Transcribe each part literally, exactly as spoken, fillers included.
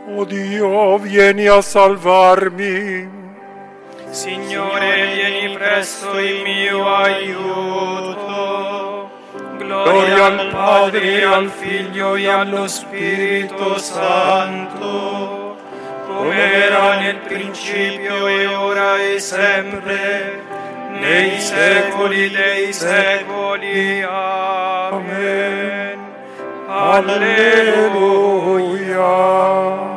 O Dio, vieni a salvarmi. Signore, vieni presto in mio aiuto. Gloria al Padre, al Figlio e allo Spirito Santo, come era nel principio e ora e sempre, nei secoli dei secoli. Amen. Alleluia.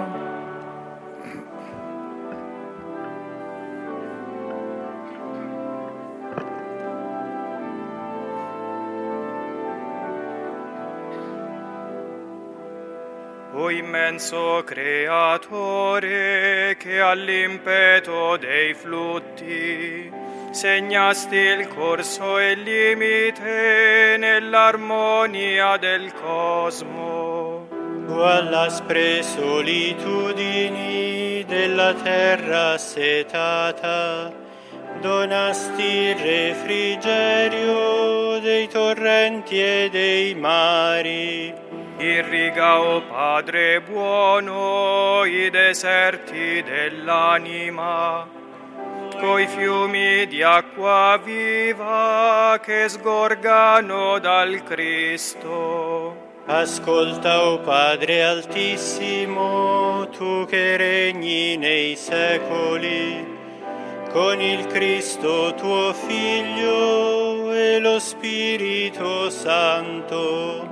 O immenso Creatore, che all'impeto dei flutti segnasti il corso e il limite nell'armonia del cosmo. Tu all'aspre solitudini della terra setata donasti il refrigerio dei torrenti e dei mari. Irriga, o Padre buono, i deserti dell'anima, coi fiumi di acqua viva che sgorgano dal Cristo. Ascolta, o Padre altissimo, tu che regni nei secoli, con il Cristo tuo Figlio e lo Spirito Santo.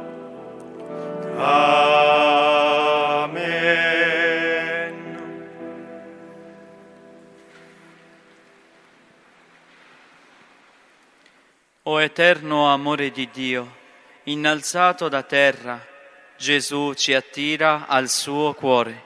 Amen. O eterno amore di Dio, innalzato da terra, Gesù ci attira al suo cuore.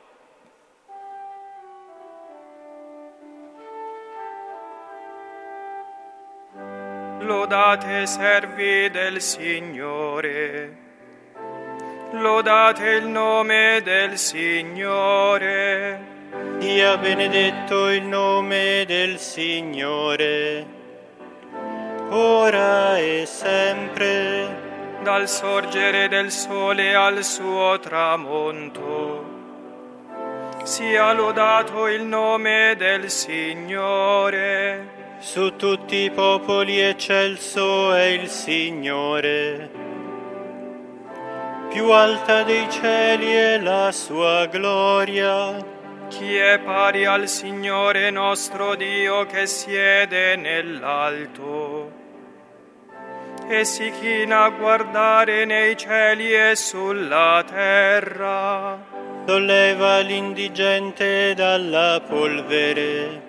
Lodate servi del Signore. Lodate il nome del Signore. Sia benedetto il nome del Signore, ora e sempre, dal sorgere del sole al suo tramonto. Sia lodato il nome del Signore. Su tutti i popoli eccelso è il Signore. Più alta dei cieli è la sua gloria. Chi è pari al Signore nostro Dio che siede nell'alto e si china a guardare nei cieli e sulla terra? Solleva l'indigente dalla polvere,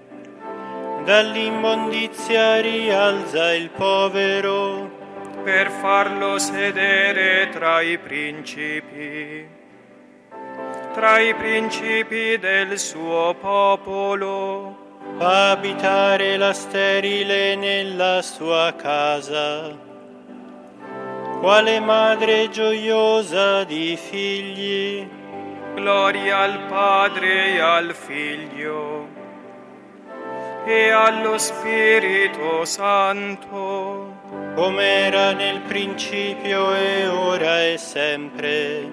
dall'immondizia rialza il povero, per farlo sedere tra i principi, tra i principi del suo popolo. Fa abitare la sterile nella sua casa, quale madre gioiosa di figli. Gloria al Padre e al Figlio e allo Spirito Santo, come era nel principio e ora e sempre,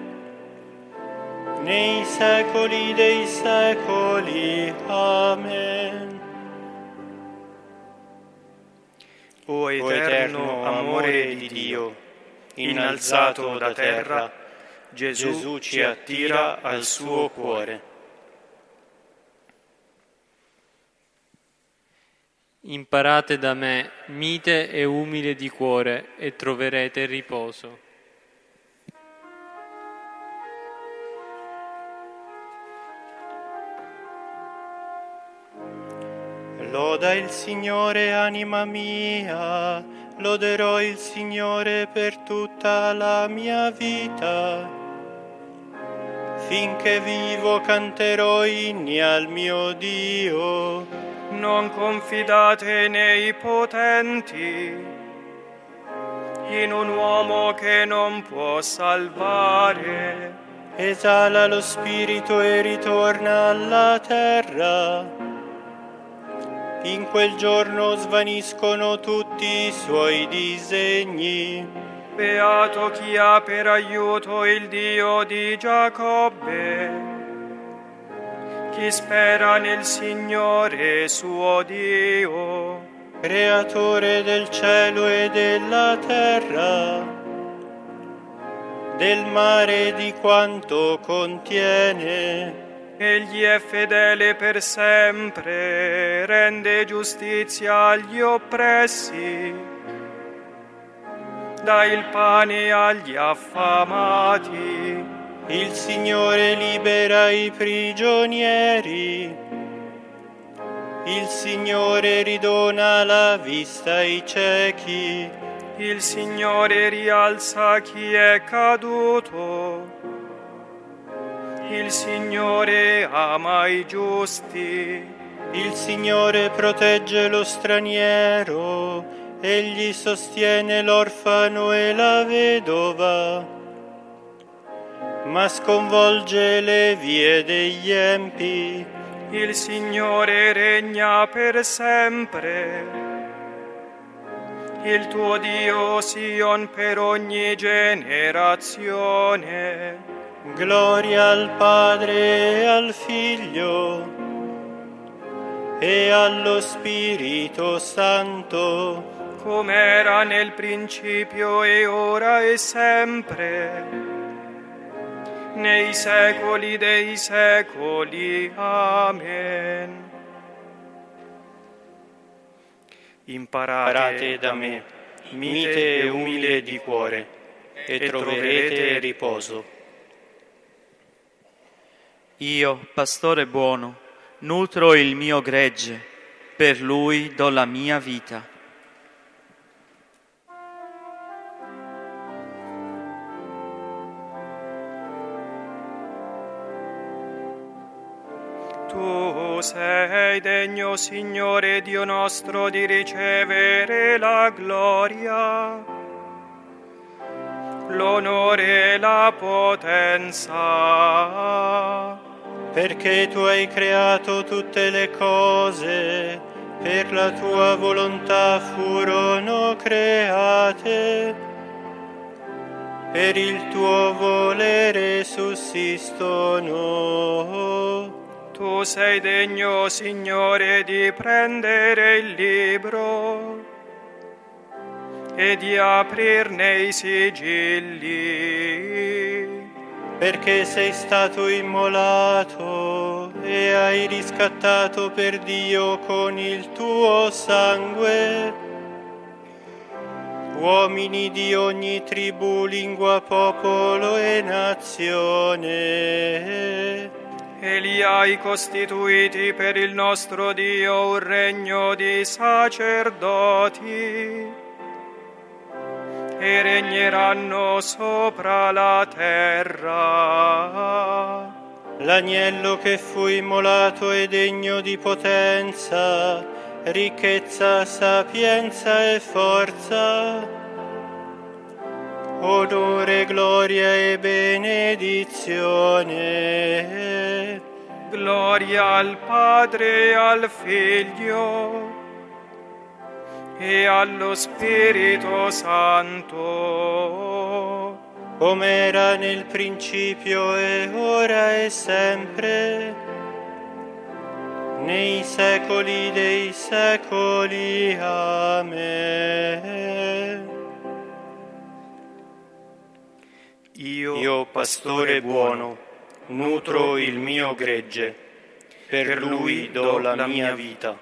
nei secoli dei secoli. Amen. O eterno amore di Dio, innalzato da terra, Gesù ci attira al suo cuore. Imparate da me, mite e umile di cuore, e troverete riposo. Loda il Signore, anima mia, loderò il Signore per tutta la mia vita. Finché vivo canterò inni al mio Dio. Non confidate nei potenti, in un uomo che non può salvare. Esala lo spirito e ritorna alla terra. In quel giorno svaniscono tutti i suoi disegni. Beato chi ha per aiuto il Dio di Giacobbe, chi spera nel Signore suo Dio, creatore del cielo e della terra, del mare e di quanto contiene. Egli è fedele per sempre, rende giustizia agli oppressi, dà il pane agli affamati. Il Signore libera i prigionieri, il Signore ridona la vista ai ciechi, il Signore rialza chi è caduto, il Signore ama i giusti, il Signore protegge lo straniero, egli sostiene l'orfano e la vedova, ma sconvolge le vie degli empi. Il Signore regna per sempre, il tuo Dio Sion per ogni generazione. Gloria al Padre e al Figlio e allo Spirito Santo, come era nel principio e ora e sempre, nei secoli dei secoli. Amen. Imparate da me, mite e umile di cuore, e troverete riposo. Io, pastore buono, nutro il mio gregge, per lui do la mia vita. Tu sei degno, Signore Dio nostro, di ricevere la gloria, l'onore e la potenza, perché tu hai creato tutte le cose, per la tua volontà furono create, per il tuo volere sussistono. Tu sei degno, Signore, di prendere il libro e di aprirne i sigilli, perché sei stato immolato e hai riscattato per Dio con il tuo sangue uomini di ogni tribù, lingua, popolo e nazione. E li hai costituiti per il nostro Dio un regno di sacerdoti, e regneranno sopra la terra. L'agnello che fu immolato è degno di potenza, ricchezza, sapienza e forza, onore, gloria e benedizione. Gloria al Padre e al Figlio e allo Spirito Santo, come era nel principio e ora e sempre, nei secoli dei secoli. Amen. Io, Io, pastore buono, nutro il mio gregge, per lui do la mia vita.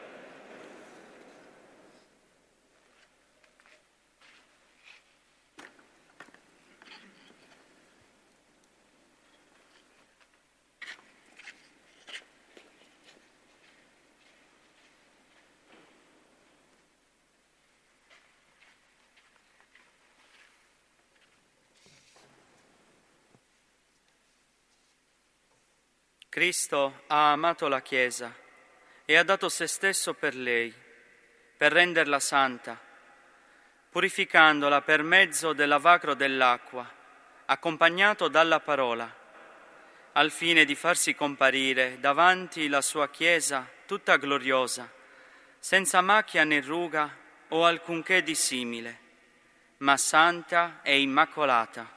Cristo ha amato la Chiesa e ha dato se stesso per lei, per renderla santa, purificandola per mezzo del lavacro dell'acqua, accompagnato dalla parola, al fine di farsi comparire davanti la sua Chiesa tutta gloriosa, senza macchia né ruga o alcunché di simile, ma santa e immacolata.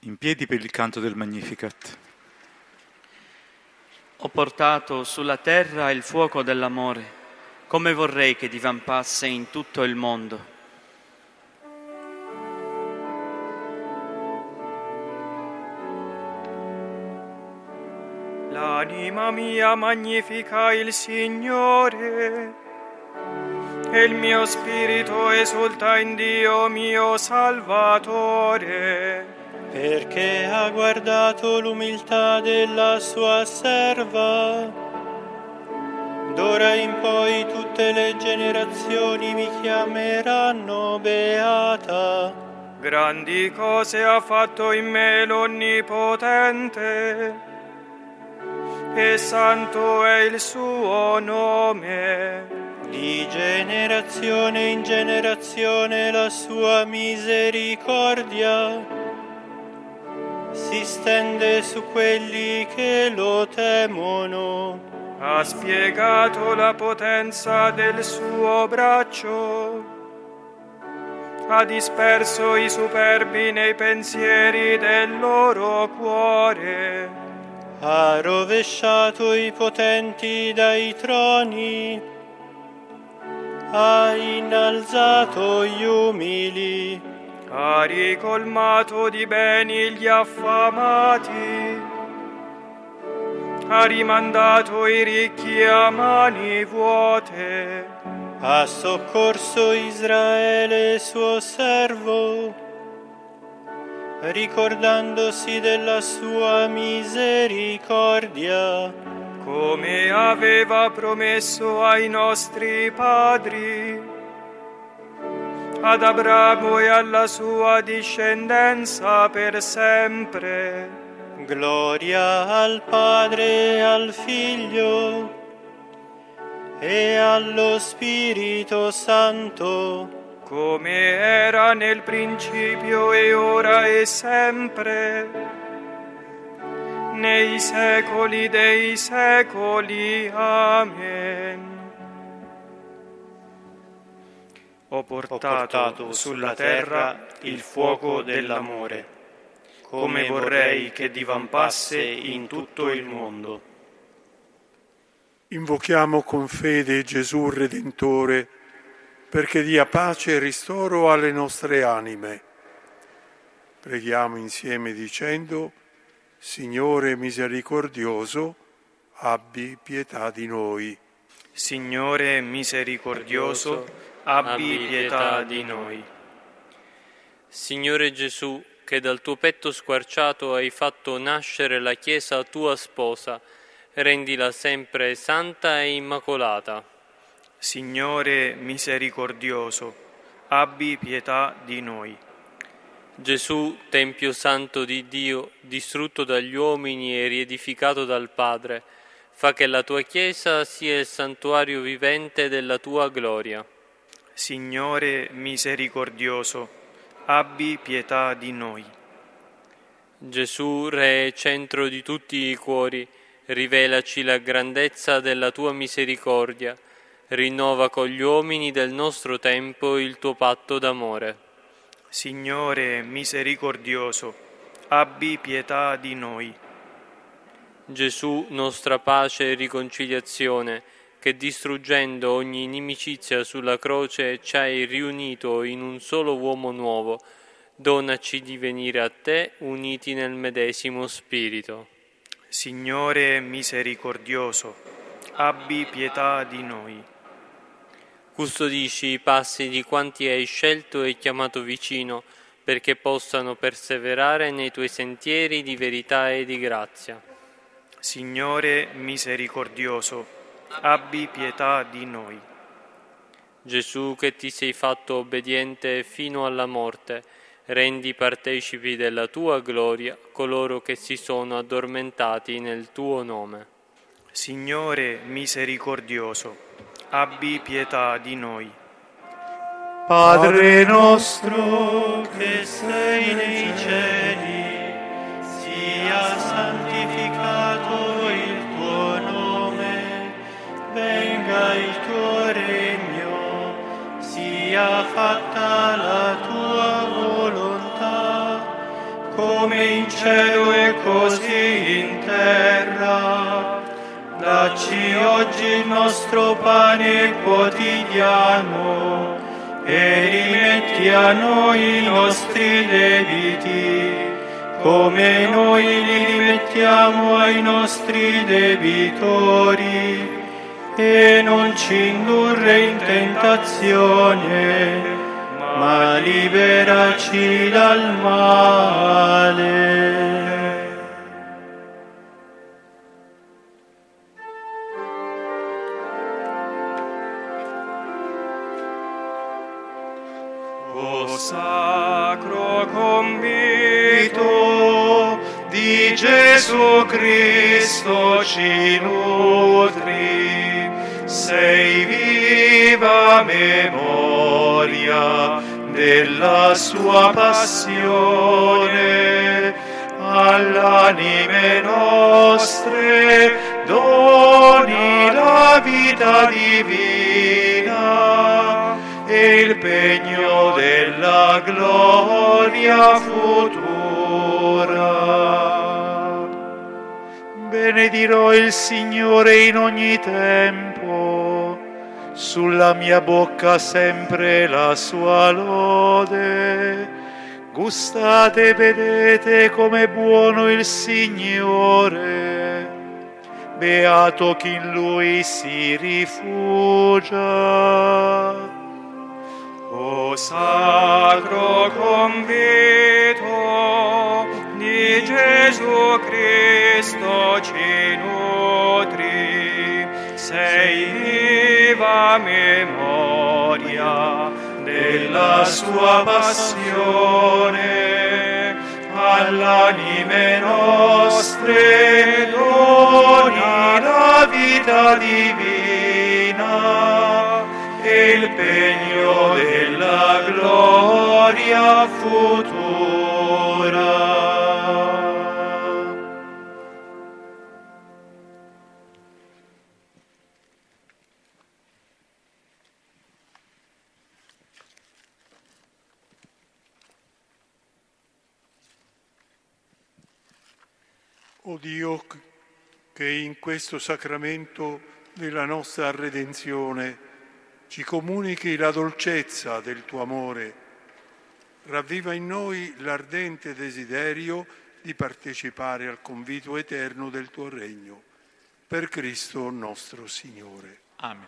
In piedi per il canto del Magnificat. Ho portato sulla terra il fuoco dell'amore, come vorrei che divampasse in tutto il mondo. L'anima mia magnifica il Signore, e il mio spirito esulta in Dio mio Salvatore, perché ha guardato l'umiltà della sua serva. D'ora in poi tutte le generazioni mi chiameranno beata. Grandi cose ha fatto in me l'Onnipotente, e santo è il suo nome. Di generazione in generazione la sua misericordia si stende su quelli che lo temono. Ha spiegato la potenza del suo braccio, ha disperso i superbi nei pensieri del loro cuore. Ha rovesciato i potenti dai troni, ha innalzato gli umili, ha ricolmato di beni gli affamati, ha rimandato i ricchi a mani vuote, ha soccorso Israele suo servo, ricordandosi della sua misericordia, come aveva promesso ai nostri padri, ad Abramo e alla sua discendenza per sempre. Gloria al Padre e al Figlio e allo Spirito Santo, come era nel principio e ora e sempre, nei secoli dei secoli. Amen. Ho portato, Ho portato sulla terra il fuoco dell'amore, come vorrei che divampasse in tutto il mondo. Invochiamo con fede Gesù Redentore, perché dia pace e ristoro alle nostre anime. Preghiamo insieme dicendo: Signore misericordioso, abbi pietà di noi. Signore misericordioso, abbi pietà di noi. Signore Gesù, che dal tuo petto squarciato hai fatto nascere la Chiesa tua sposa, rendila sempre santa e immacolata. Signore misericordioso, abbi pietà di noi. Gesù, Tempio santo di Dio, distrutto dagli uomini e riedificato dal Padre, fa che la tua Chiesa sia il santuario vivente della tua gloria. Signore misericordioso, abbi pietà di noi. Gesù, Re e centro di tutti i cuori, rivelaci la grandezza della tua misericordia, rinnova con gli uomini del nostro tempo il tuo patto d'amore. Signore misericordioso, abbi pietà di noi. Gesù, nostra pace e riconciliazione, che distruggendo ogni inimicizia sulla croce ci hai riunito in un solo uomo nuovo, donaci di venire a te uniti nel medesimo spirito. Signore misericordioso, abbi pietà di noi. Custodisci i passi di quanti hai scelto e chiamato vicino, perché possano perseverare nei tuoi sentieri di verità e di grazia. Signore misericordioso, abbi pietà di noi. Gesù, che ti sei fatto obbediente fino alla morte, rendi partecipi della tua gloria coloro che si sono addormentati nel tuo nome. Signore misericordioso, abbi pietà di noi. Padre nostro che sei nei cieli, sia santificato il tuo nome, venga il tuo regno, sia fatta la tua volontà, come in Dacci oggi il nostro pane quotidiano e rimetti a noi i nostri debiti, come noi li rimettiamo ai nostri debitori, e non ci indurre in tentazione, ma liberaci dal male. O sacro convito di Gesù Cristo ci nutri, sei viva memoria della sua passione, all'anime nostre doni la vita divina e il pegno della gloria futura. Benedirò il Signore in ogni tempo, sulla mia bocca sempre la sua lode. Gustate e vedete com'è buono il Signore, beato chi in Lui si rifugia. O sacro convito di Gesù Cristo ci nutri, sei viva memoria della sua passione, all'anime nostre doni la vita divina e il pegno della gloria futura. O Dio, che in questo sacramento della nostra redenzione ci comunichi la dolcezza del tuo amore, ravviva in noi l'ardente desiderio di partecipare al convito eterno del tuo regno. Per Cristo nostro Signore. Amen.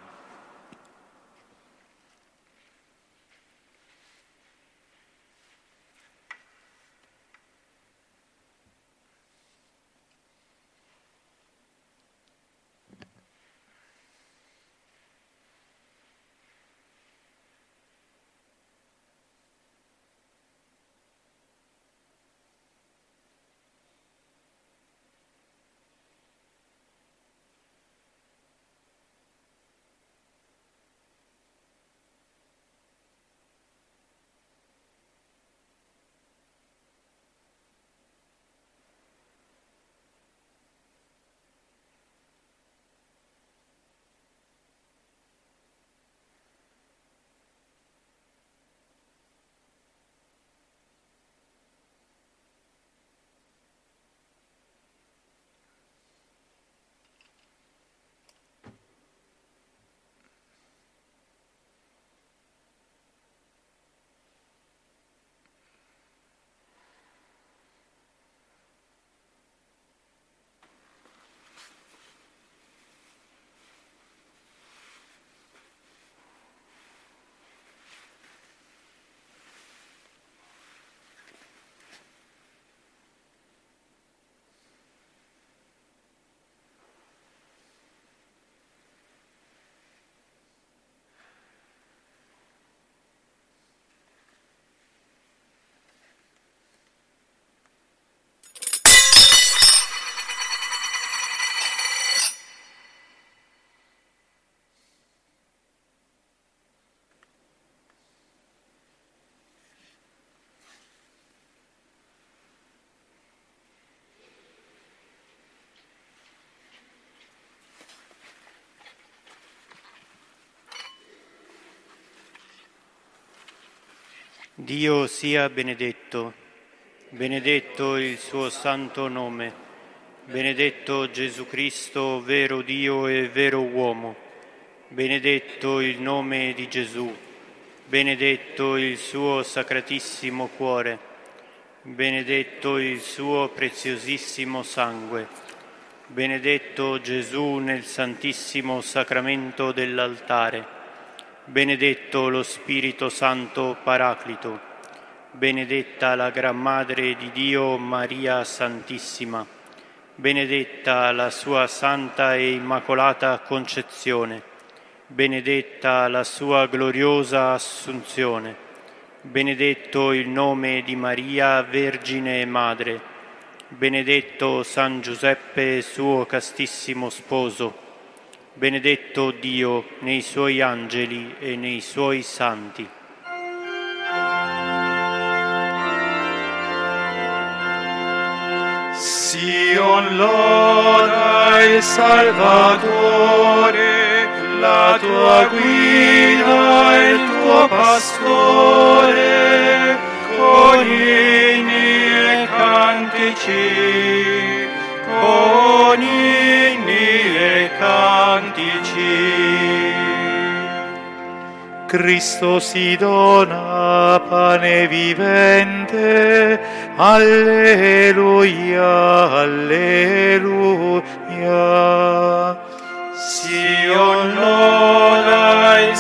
Dio sia benedetto, benedetto il suo santo nome, Benedetto Gesù Cristo, vero Dio e vero uomo. Benedetto il nome di Gesù. Benedetto il suo sacratissimo cuore. Benedetto il suo preziosissimo sangue. Benedetto Gesù nel santissimo sacramento dell'altare. Benedetto lo Spirito Santo Paraclito. Benedetta la Gran Madre di Dio Maria Santissima. Benedetta la sua santa e immacolata concezione. Benedetta la sua gloriosa assunzione. Benedetto il nome di Maria, Vergine e Madre. Benedetto San Giuseppe, suo castissimo sposo. Benedetto Dio nei suoi angeli e nei suoi santi. Sion loda il Salvatore, la tua guida e il tuo pastore, con inni e cantici, con inni e cantici. Cristo si dona pane vivente, alleluia, alleluia. Sion loda il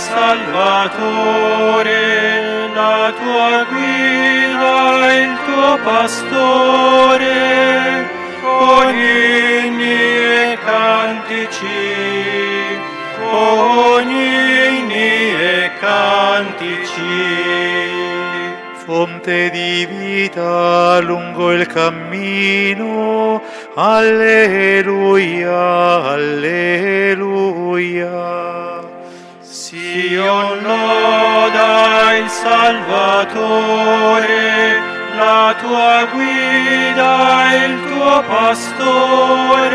Salvatore, la tua guida e il tuo pastore, con inni e cantici, con inni e cantici. Fonte di vita lungo il cammino, alleluia, alleluia. Sion loda il Salvatore, la tua guida e il tuo pastore,